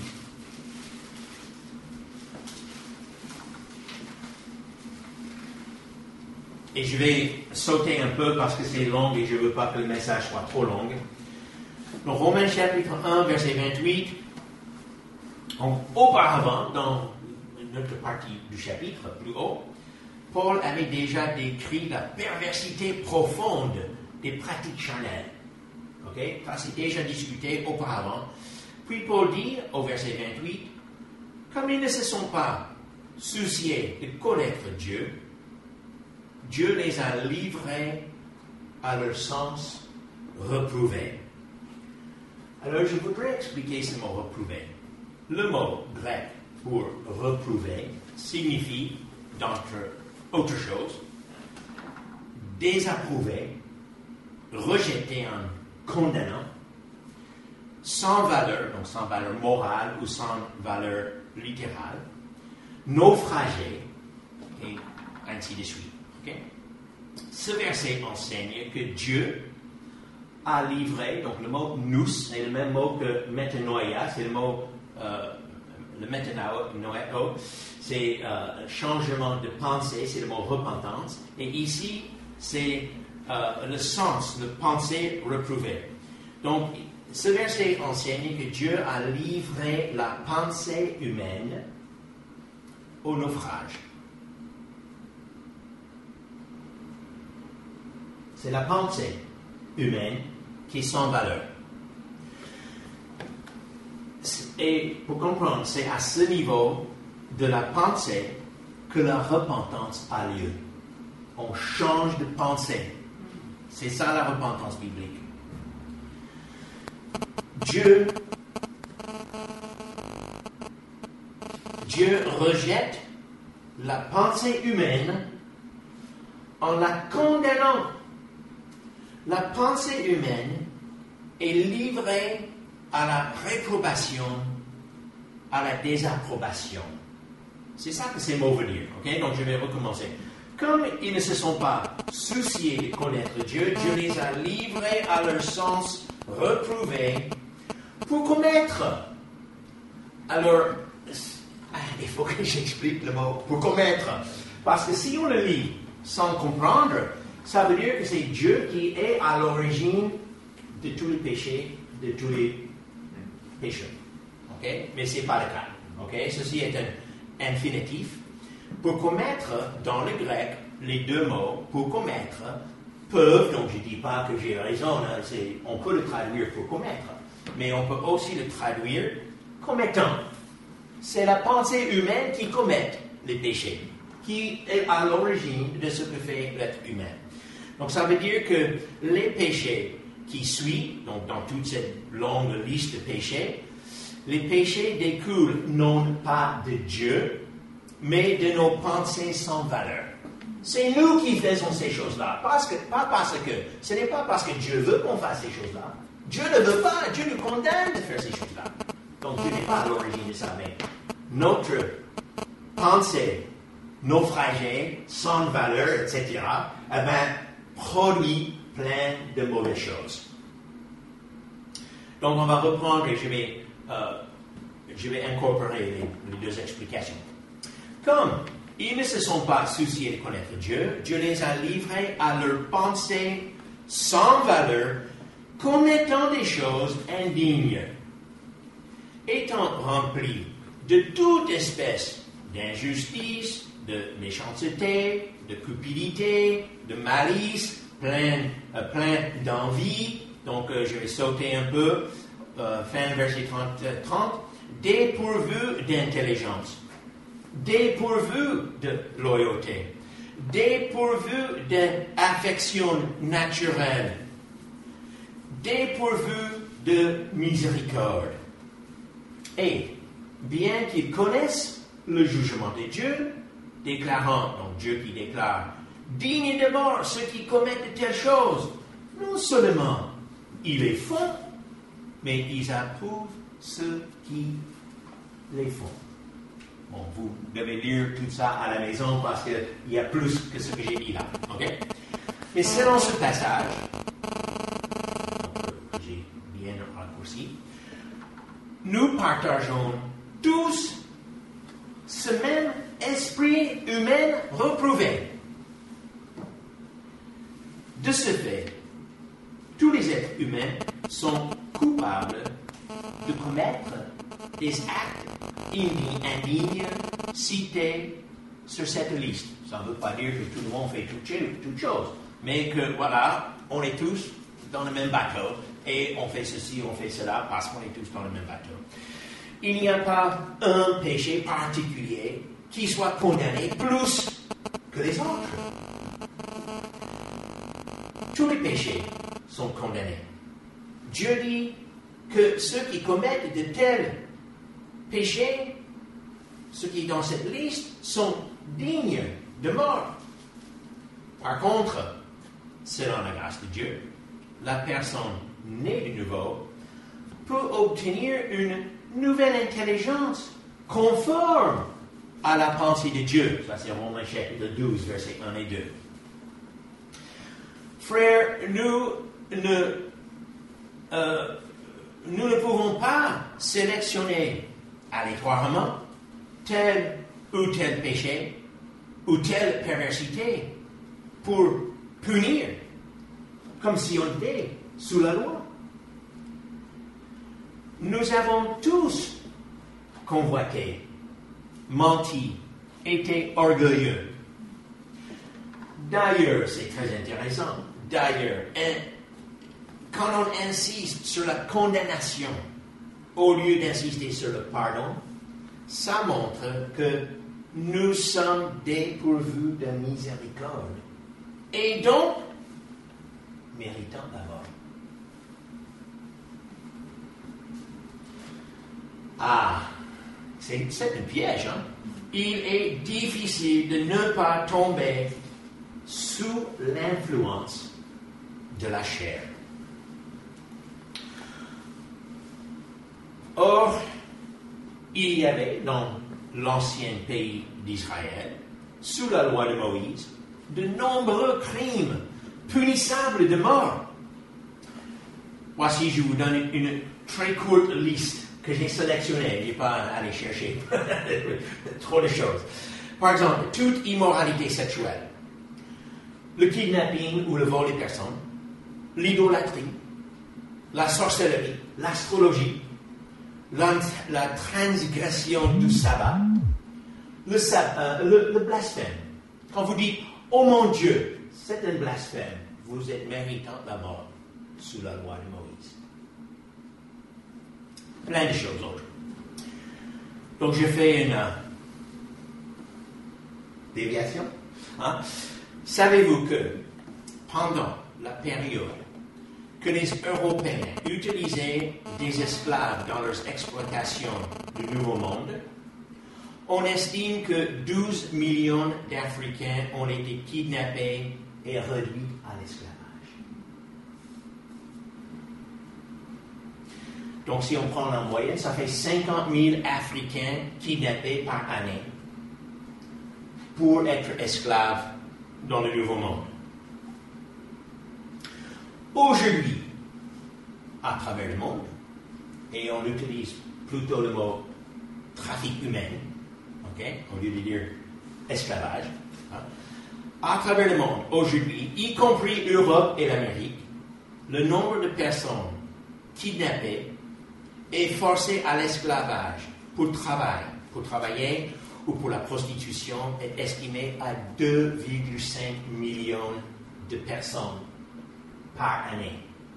Et je vais sauter un peu parce que c'est long et je ne veux pas que le message soit trop long. Donc, Romains, chapitre 1, verset 28. Donc, auparavant, dans notre partie du chapitre, plus haut, Paul avait déjà décrit la perversité profonde des pratiques charnelles. Okay? Ça, c'est déjà discuté auparavant. Puis Paul dit, au verset 28, comme ils ne se sont pas souciés de connaître Dieu, Dieu les a livrés à leur sens reprouvé. Alors, je voudrais expliquer ce mot reprouvé. Le mot grec pour reprouver signifie, d'entre autre chose, désapprouver, rejeter en condamnant, sans valeur, donc sans valeur morale ou sans valeur littérale, naufrager, et ainsi de suite. Okay? Ce verset enseigne que Dieu a livré, donc le mot nous, c'est le même mot que metanoia, c'est le mot, le metanoia, c'est changement de pensée, c'est le mot repentance, et ici, c'est le sens, le pensée reprouvée. Donc, ce verset enseigne que Dieu a livré la pensée humaine au naufrage. C'est la pensée humaine qui est sans valeur. Et pour comprendre, c'est à ce niveau de la pensée que la repentance a lieu. On change de pensée. C'est ça la repentance biblique. Dieu rejette la pensée humaine en la condamnant. La pensée humaine est livrée à la réprobation, à la désapprobation. C'est ça que ces mots veulent dire. Okay? Donc je vais recommencer. Comme ils ne se sont pas souciés de connaître Dieu, Dieu les a livrés à leur sens reprouvé pour commettre. Alors, il faut que j'explique le mot pour commettre. Parce que si on le lit sans comprendre, ça veut dire que c'est Dieu qui est à l'origine de tous les péchés, de tous les pécheurs. Okay? Mais ce n'est pas le cas. Okay? Ceci est un infinitif. Pour commettre, dans le grec, les deux mots, pour commettre, peuvent, donc je ne dis pas que j'ai raison, hein, on peut le traduire pour commettre, mais on peut aussi le traduire commettant. C'est la pensée humaine qui commet les péchés. qui est à l'origine de ce que fait l'être humain. Donc ça veut dire que les péchés qui suivent, donc dans toute cette longue liste de péchés, les péchés découlent non pas de Dieu, mais de nos pensées sans valeur. C'est nous qui faisons ces choses-là, ce n'est pas parce que Dieu veut qu'on fasse ces choses-là. Dieu ne veut pas, Dieu nous condamne de faire ces choses-là. Donc Dieu n'est pas à l'origine de ça, mais notre pensée naufragée, sans valeur, etc., produit plein de mauvaises choses. Donc on va reprendre et je vais incorporer les deux explications. Comme ils ne se sont pas souciés de connaître Dieu, Dieu les a livrés à leurs pensées sans valeur, commettant des choses indignes. Étant remplis de toute espèce d'injustice, de méchanceté, de cupidité, de malice, plein d'envie. Donc, je vais sauter un peu, fin verset 30, dépourvus d'intelligence, dépourvus de loyauté, dépourvus d'affection naturelle, dépourvus de miséricorde. Et, bien qu'ils connaissent le jugement de Dieu, déclarant, donc Dieu qui déclare, dignes de mort ceux qui commettent de telles choses, non seulement ils les font, mais ils approuvent ceux qui les font. Bon, vous devez lire tout ça à la maison parce qu'il y a plus que ce que j'ai dit là. Okay? Mais selon ce passage, j'ai bien raccourci, nous partageons tous ce même esprit humain reprouvé. De ce fait, tous les êtres humains sont coupables de commettre des actes indignes cités sur cette liste. Ça ne veut pas dire que tout le monde fait toutes choses, mais que voilà, on est tous dans le même bateau et on fait ceci, on fait cela parce qu'on est tous dans le même bateau. Il n'y a pas un péché particulier qui soit condamné plus que les autres. Tous les péchés sont condamnés. Dieu dit que ceux qui commettent de tels péchés, ceux qui sont dans cette liste, sont dignes de mort. Par contre, selon la grâce de Dieu, la personne née de nouveau peut obtenir une nouvelle intelligence conforme à la pensée de Dieu. Ça, c'est Romains chapitre 12, versets 1 et 2. Frères, nous ne pouvons pas sélectionner aléatoirement tel ou tel péché ou telle perversité pour punir, comme si on était sous la loi. Nous avons tous convoité, menti, été orgueilleux. D'ailleurs, c'est très intéressant. D'ailleurs, quand on insiste sur la condamnation au lieu d'insister sur le pardon, ça montre que nous sommes dépourvus de miséricorde et donc méritants la mort. Ah, c'est un piège, hein? Il est difficile de ne pas tomber sous l'influence de la chair. Or, il y avait dans l'ancien pays d'Israël, sous la loi de Moïse, de nombreux crimes punissables de mort. Voici, je vous donne une très courte liste que j'ai sélectionnée. Je n'ai pas allé chercher trop de choses. Par exemple, toute immoralité sexuelle, le kidnapping ou le vol des personnes, l'idolâtrie, la sorcellerie, l'astrologie, la transgression du sabbat, le blasphème. Quand vous dites « Oh mon Dieu », c'est un blasphème. Vous êtes méritant de la mort sous la loi de Moïse. Plein de choses autres. Donc, je fais déviation. Hein? Savez-vous que pendant la période que les Européens utilisaient des esclaves dans leurs exploitations du Nouveau Monde, on estime que 12 millions d'Africains ont été kidnappés et réduits à l'esclavage. Donc, si on prend la moyenne, ça fait 50 000 Africains kidnappés par année pour être esclaves dans le Nouveau Monde. Aujourd'hui, à travers le monde, et on utilise plutôt le mot trafic humain, au lieu de dire esclavage, hein, à travers le monde, aujourd'hui, y compris l'Europe et l'Amérique, le nombre de personnes kidnappées et forcées à l'esclavage pour travailler ou pour la prostitution est estimé à 2,5 millions de personnes par année.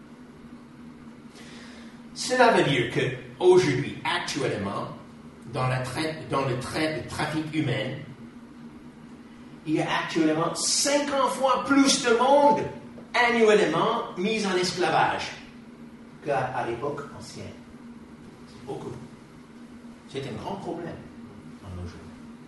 Cela veut dire qu'aujourd'hui, actuellement, dans le trafic humain, il y a actuellement 50 fois plus de monde annuellement mis en esclavage qu'à l'époque ancienne. C'est beaucoup. C'est un grand problème en nos jours.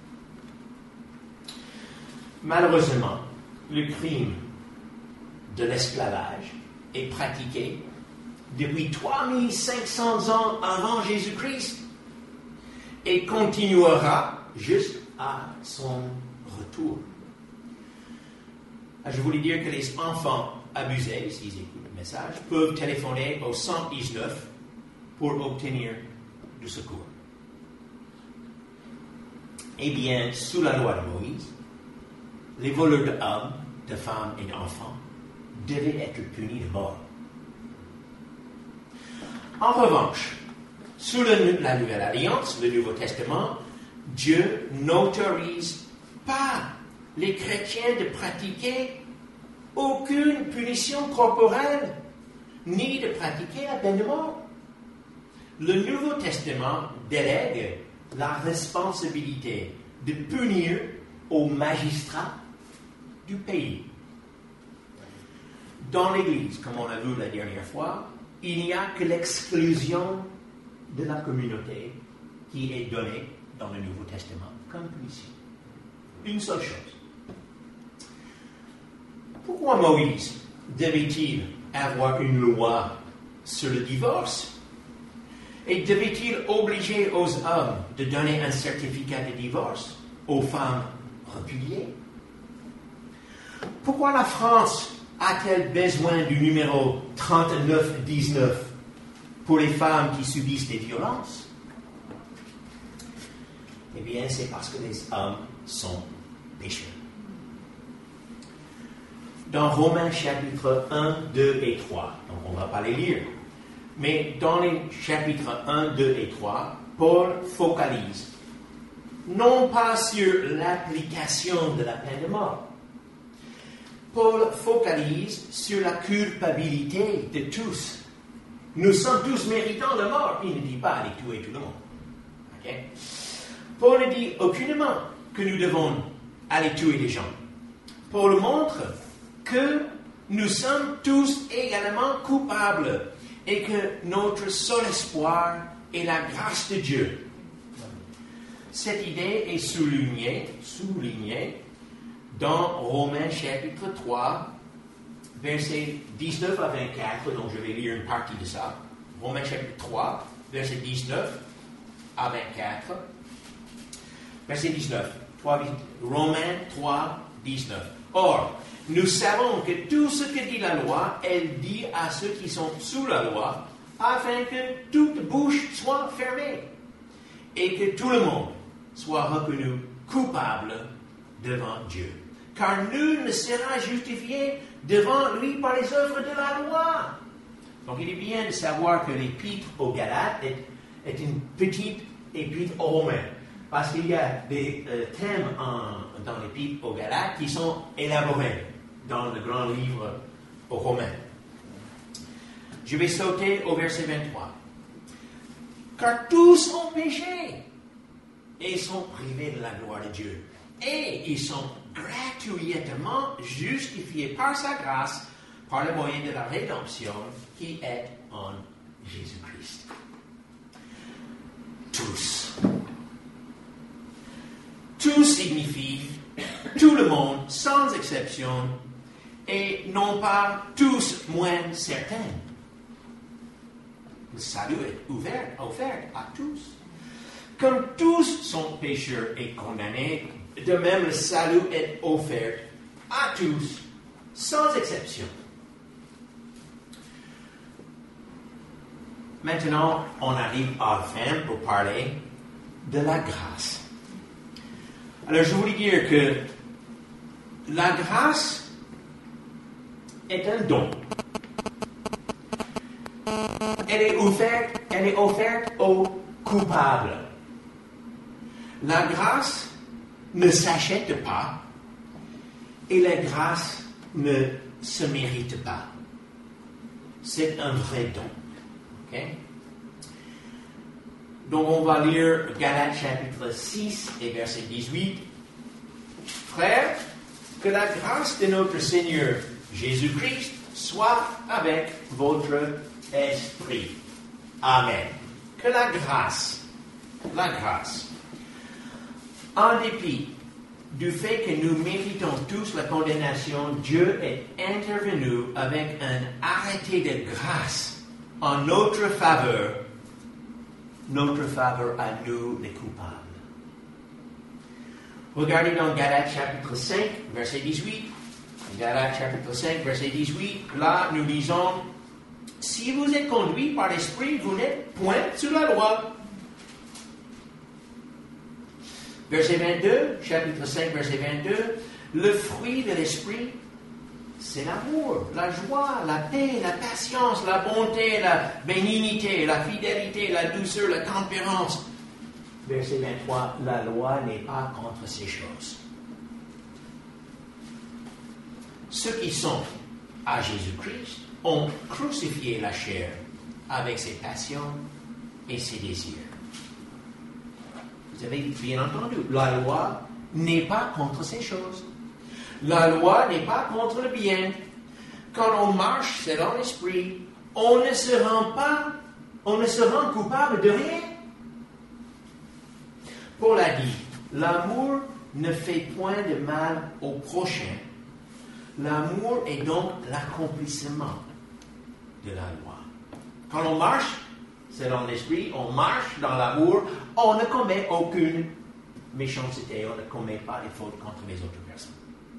Malheureusement, le crime de l'esclavage est pratiqué depuis 3500 ans avant Jésus-Christ et continuera jusqu'à son retour. Je voulais dire que les enfants abusés, s'ils écoutent le message, peuvent téléphoner au 119 pour obtenir du secours. Eh bien, sous la loi de Moïse, les voleurs d'hommes, de femmes et d'enfants devaient être punis de mort. En revanche, sous la Nouvelle Alliance, le Nouveau Testament, Dieu n'autorise pas les chrétiens de pratiquer aucune punition corporelle, ni de pratiquer la peine de mort. Le Nouveau Testament délègue la responsabilité de punir aux magistrats du pays. Dans l'Église, comme on a vu la dernière fois, il n'y a que l'exclusion de la communauté qui est donnée dans le Nouveau Testament comme punition. Une seule chose. Pourquoi Moïse devait-il avoir une loi sur le divorce? Et devait-il obliger aux hommes de donner un certificat de divorce aux femmes repudiées? Pourquoi la France a-t-elle besoin du numéro 3919 pour les femmes qui subissent des violences? Eh bien, c'est parce que les hommes sont pécheurs. Dans Romains chapitres 1, 2 et 3, donc on ne va pas les lire, mais dans les chapitres 1, 2 et 3, Paul focalise non pas sur l'application de la peine de mort. Paul focalise sur la culpabilité de tous. Nous sommes tous méritants de mort. Il ne dit pas allez tuer tout le monde. Okay? Paul ne dit aucunement que nous devons aller tuer les gens. Paul montre que nous sommes tous également coupables et que notre seul espoir est la grâce de Dieu. Cette idée est soulignée dans Romains chapitre 3, versets 19 à 24, donc je vais lire une partie de ça. Romains chapitre 3, verset 19 à 24. Verset 19. Romains 3, 19. Or, nous savons que tout ce que dit la loi, elle dit à ceux qui sont sous la loi, afin que toute bouche soit fermée et que tout le monde soit reconnu coupable devant Dieu. Car nul ne sera justifié devant lui par les œuvres de la loi. Donc il est bien de savoir que l'épître aux Galates est une petite épître aux Romains. Parce qu'il y a des thèmes dans l'épître aux Galates qui sont élaborés dans le grand livre aux Romains. Je vais sauter au verset 23. Car tous ont péché et sont privés de la gloire de Dieu. et ils sont gratuitement justifiés par sa grâce, par le moyen de la rédemption qui est en Jésus-Christ. Tous. Tous signifie tout le monde, sans exception, et non pas tous moins certains. Le salut est offert à tous. Comme tous sont pécheurs et condamnés, de même le salut est offert à tous, sans exception. Maintenant, on arrive à la fin pour parler de la grâce. Alors, je voulais dire que la grâce est un don. Elle est offerte aux coupables. La grâce ne s'achète pas et la grâce ne se mérite pas. C'est un vrai don. Okay? Donc on va lire Galates chapitre 6 et verset 18. Frères, que la grâce de notre Seigneur Jésus-Christ soit avec votre esprit. Amen. Que la grâce, en dépit du fait que nous méritons tous la condamnation, Dieu est intervenu avec un arrêté de grâce en notre faveur à nous les coupables. Regardez dans Galates chapitre 5, verset 18. Galates chapitre 5, verset 18. Là, nous lisons, « Si vous êtes conduits par l'Esprit, vous n'êtes point sous la loi. » Verset 22, chapitre 5, verset 22. « Le fruit de l'Esprit, c'est l'amour, la joie, la paix, la patience, la bonté, la bénignité, la fidélité, la douceur, la tempérance. » Verset 23, la loi n'est pas contre ces choses. Ceux qui sont à Jésus-Christ ont crucifié la chair avec ses passions et ses désirs. Vous avez bien entendu, la loi n'est pas contre ces choses. La loi n'est pas contre le bien. Quand on marche selon l'esprit, on ne se rend coupable de rien. Paul a dit, l'amour ne fait point de mal au prochain. L'amour est donc l'accomplissement de la loi. Quand on marche selon l'esprit, on marche dans l'amour, on ne commet aucune méchanceté, on ne commet pas de fautes contre les autres personnes.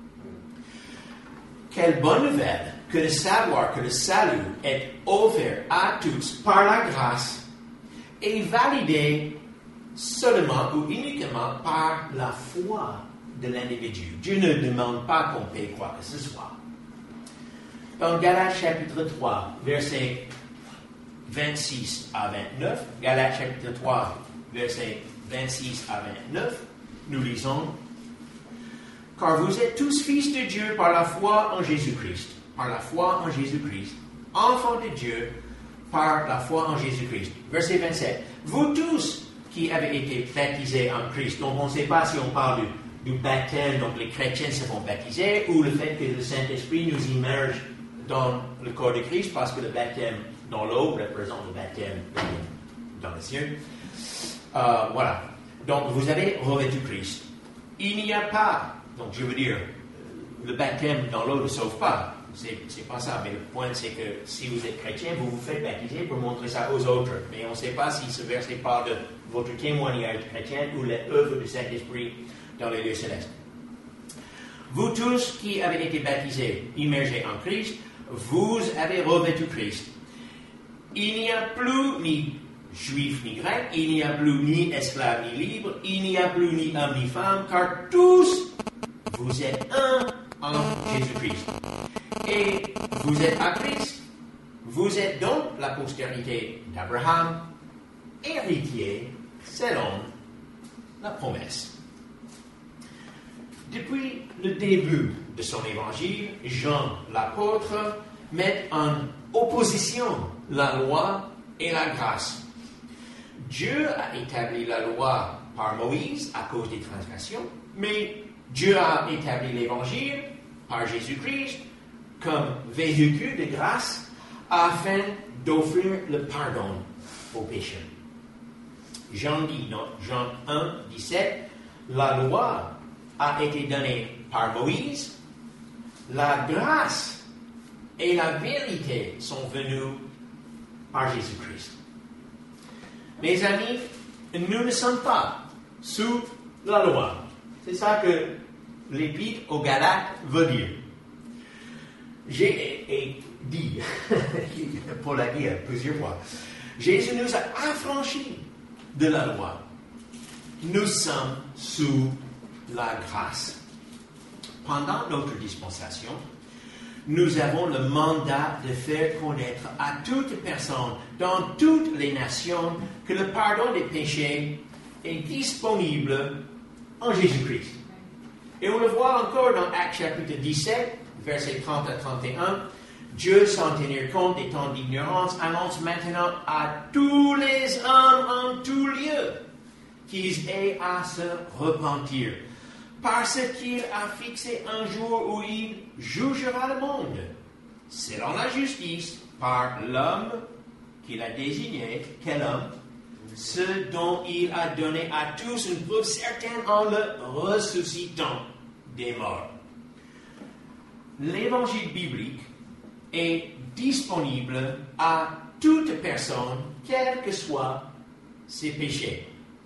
Quelle bonne nouvelle que de savoir que le salut est offert à tous par la grâce et validé seulement ou uniquement par la foi de l'individu. Dieu ne demande pas qu'on paie quoi que ce soit. Dans Galates chapitre 3, versets 26 à 29, Galates chapitre 3, versets 26 à 29, nous lisons, « Car vous êtes tous fils de Dieu par la foi en Jésus-Christ. Par la foi en Jésus-Christ. Enfants de Dieu par la foi en Jésus-Christ. » Verset 27. « Vous tous qui avez été baptisés en Christ. » Donc on ne sait pas si on parle du baptême, donc les chrétiens se font baptiser, ou le fait que le Saint-Esprit nous immerge dans le corps de Christ, parce que le baptême dans l'eau représente le baptême dans les cieux. Voilà. Donc vous avez revêtu Christ. Il n'y a pas, donc je veux dire, le baptême dans l'eau ne sauve pas. C'est pas ça. Mais le point, c'est que si vous êtes chrétien, vous vous faites baptiser pour montrer ça aux autres. Mais on ne sait pas si ce verset parle de votre témoignage chrétien ou l'œuvre du Saint-Esprit dans les lieux célestes. Vous tous qui avez été baptisés, immergés en Christ, vous avez revêtu Christ. Il n'y a plus ni juif ni grec, il n'y a plus ni esclave ni libre, il n'y a plus ni homme ni femme, car tous vous êtes un en Jésus-Christ. Et vous êtes à Christ, vous êtes donc la postérité d'Abraham, héritier selon la promesse. Depuis le début de son évangile, Jean l'apôtre met en opposition la loi et la grâce. Dieu a établi la loi par Moïse à cause des transgressions, mais Dieu a établi l'Évangile par Jésus-Christ comme véhicule de grâce afin d'offrir le pardon aux pécheurs. Jean 1, 17, la loi a été donnée par Moïse, la grâce et la vérité sont venues par Jésus-Christ. Mes amis, nous ne sommes pas sous la loi. C'est ça que l'Épître aux Galates veut dire. J'ai dit, Paul l'a dit plusieurs fois, Jésus nous a affranchis de la loi. Nous sommes sous la grâce. Pendant notre dispensation, nous avons le mandat de faire connaître à toute personne dans toutes les nations que le pardon des péchés est disponible en Jésus-Christ. Et on le voit encore dans Actes chapitre 17, versets 30 à 31. Dieu, sans tenir compte des temps d'ignorance, annonce maintenant à tous les hommes en tout lieu qu'ils aient à se repentir, parce qu'il a fixé un jour où il jugera le monde, selon la justice, par l'homme qu'il a désigné. Quel homme? Ce dont il a donné à tous une preuve certaine en le ressuscitant des morts. L'évangile biblique est disponible à toute personne, quels que soient ses péchés.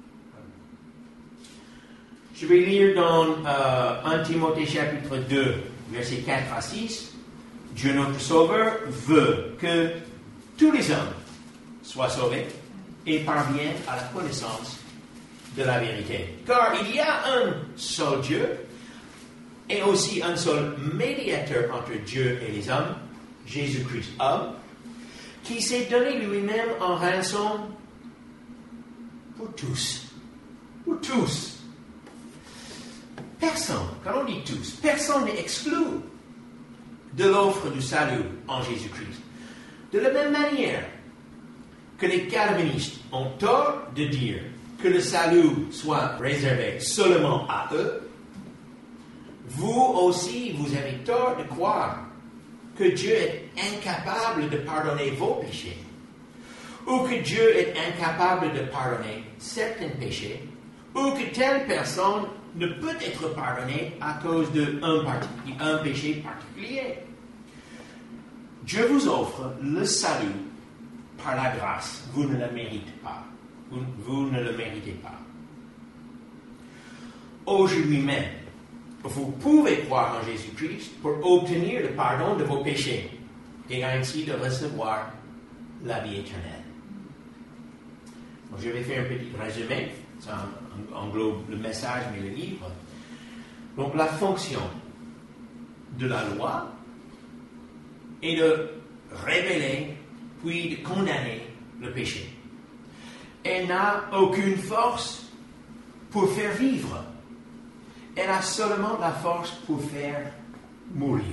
Je vais lire dans 1 Timothée chapitre 2, versets 4 à 6. Dieu notre Sauveur veut que tous les hommes soient sauvés et parviennent à la connaissance de la vérité. Car il y a un seul Dieu et aussi un seul médiateur entre Dieu et les hommes, Jésus-Christ homme, qui s'est donné lui-même en rançon pour tous. Pour tous. Personne, quand on dit tous, personne n'est exclu de l'offre du salut en Jésus-Christ. De la même manière que les calvinistes ont tort de dire que le salut soit réservé seulement à eux, vous aussi, vous avez tort de croire que Dieu est incapable de pardonner vos péchés, ou que Dieu est incapable de pardonner certains péchés, ou que telle personne ne peut être pardonnée à cause d'un péché particulier. Dieu vous offre le salut par la grâce. Vous ne le méritez pas. Vous ne le méritez pas. Aujourd'hui même, vous pouvez croire en Jésus-Christ pour obtenir le pardon de vos péchés et ainsi de recevoir la vie éternelle. Donc, je vais faire un petit résumé. Ça englobe le message, mais le livre. Donc, la fonction de la loi est de révéler puis de condamner le péché. Elle n'a aucune force pour faire vivre. Elle a seulement la force pour faire mourir.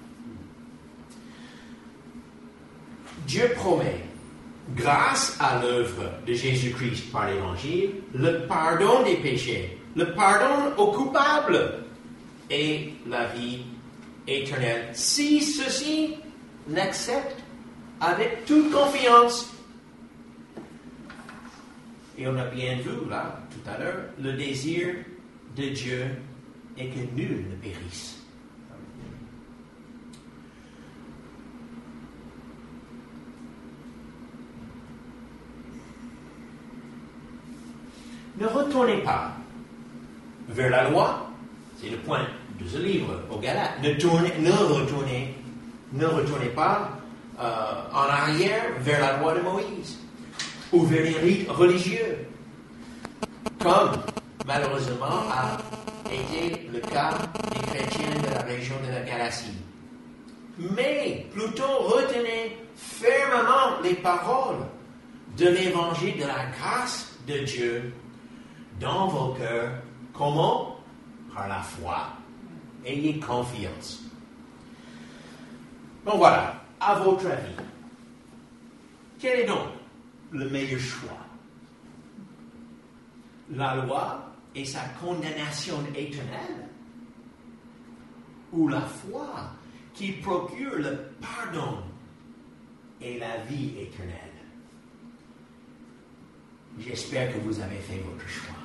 Dieu promet, grâce à l'œuvre de Jésus-Christ par l'Évangile, le pardon des péchés, le pardon aux coupables et la vie éternelle, si ceux-ci l'acceptent avec toute confiance. Et on a bien vu là, tout à l'heure, le désir de Dieu est que nul ne périsse. Ne retournez pas vers la loi, c'est le point de ce livre aux Galates. Ne retournez pas en arrière vers la loi de Moïse ou vers les rites religieux, comme malheureusement a été le cas des chrétiens de la région de la Galatie. Mais plutôt retenez fermement les paroles de l'évangile de la grâce de Dieu dans vos cœurs. Comment? Par la foi. Ayez confiance. Donc voilà, à votre avis, quel est donc le meilleur choix? La loi et sa condamnation éternelle, ou la foi qui procure le pardon et la vie éternelle. J'espère que vous avez fait votre choix.